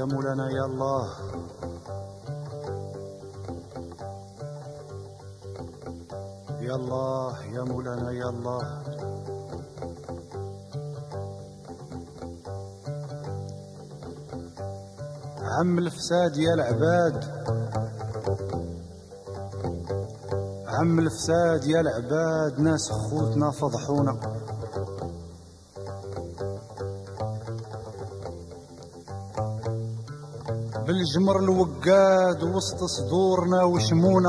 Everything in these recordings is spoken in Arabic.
يا مولانا يا الله. يا الله يا مولانا يا الله. عم الفساد يا العباد، عم الفساد يا العباد، ناس خوتنا فضحونا. بالجمر الوقاد وسط صدورنا وشمونا.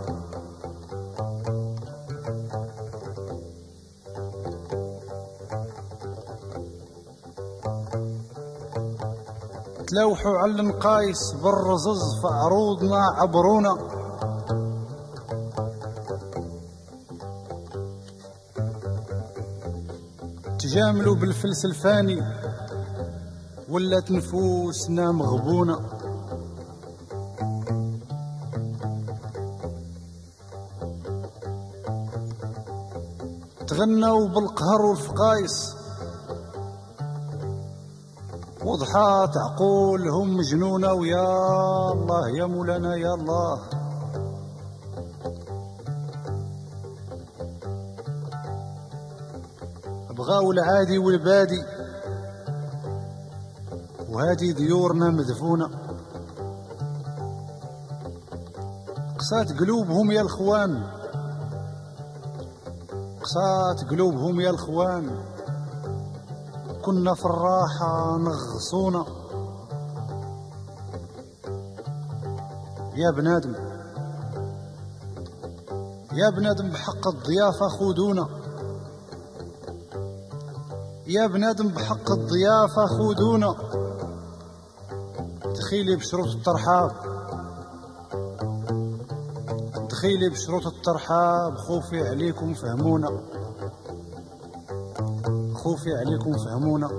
تلوحوا على النقايس بالرزز في عروضنا عبرونا. تجاملوا بالفلس الفاني ولات نفوسنا مغبونة. تغنوا بالقهر والفقايس وضحات عقولهم مجنونة. ويا الله يا مولانا يا الله. بغاو العادي والبادي وهذه ديورنا مدفونة. قسات قلوبهم يا الخوان، قسات قلوبهم يا الخوان. كنا في الراحة نغصونا. يا بنادم يا بنادم بحق الضيافة خودونا. يا بنادم بحق الضيافة خودونا. دخيلي بشروط الترحاب، دخيلي بشروط الترحاب. خوفي عليكم فهمونا، خوفي عليكم فهمونا.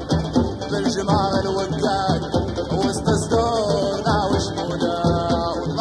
بالجمال والقاد وسط صدورنا وشمونا.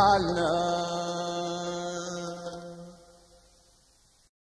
حالنا